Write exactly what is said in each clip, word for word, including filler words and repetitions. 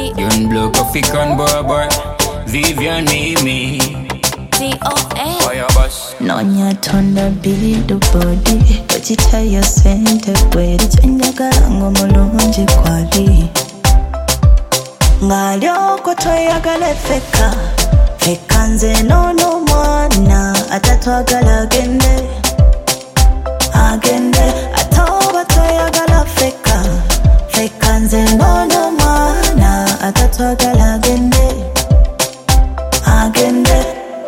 Young blow coffee can boy boy. Vivian Mimi. D O A. Fire boss. Nonya tonda bidu body. Wachita ya sente kweli. Chenyaga lango mulunji kwali. Ngalyo kotoyagala feka. Feka nze nono mwana. Atatwagala agende. Agende. Atoba toyagala feka. Feka nze nono mwana. Atatwagala agende. Agende.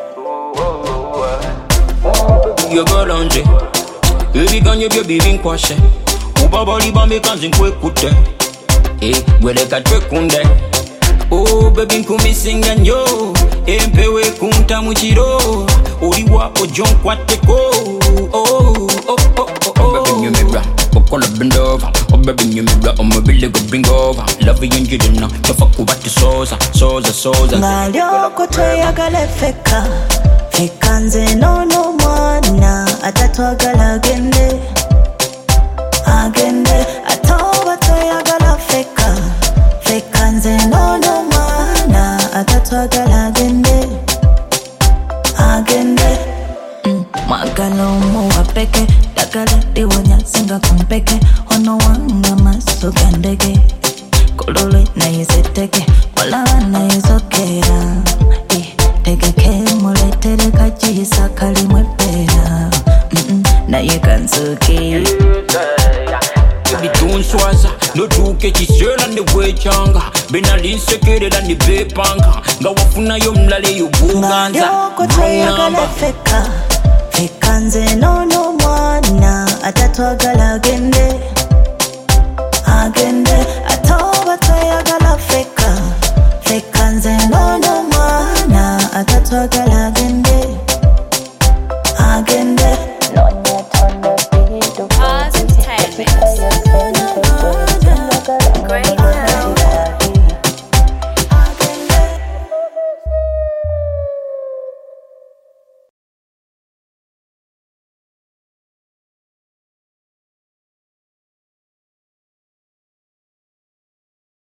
You go down there. Baby can you be being kwashe. Ubaba liba me kanzi nkwe kute. Eh, gwele katwe kunde. Oh baby nkumi singa nyo. Empewe kunta muchiro. Uri wako John kwateko. Oh, oh, oh, oh, oh. Baby you me bra. Okola bend over. Oh baby you me bra. Oh my billy go bring over. Love you and you don't know. Tofa kubati soza, soza, soza. Ngalyo kotoyagala feka. Feka nze nono mwana. Atatwagala agende. Agende. Atoba toyagala feka. Feka nze nono mwana. Atatwagala agende. Agende. mm. Mwagala umu wapeke. Dagala diwonya singa kumpeke. Ono wanga maso gandege. Kolole na yizeteke. Walawa na yizokera. Tegeke muletere kachisa kalimwe pera. Na yekansuki. Baby don't swaza. No tuke chisela and the way changa. Benali sekere and the bepanga. Nga wafuna yo mlale yo buganza. Ngalyo kotoyagala feka. Feka nze nono mwana. Atatwagala agende. Agende.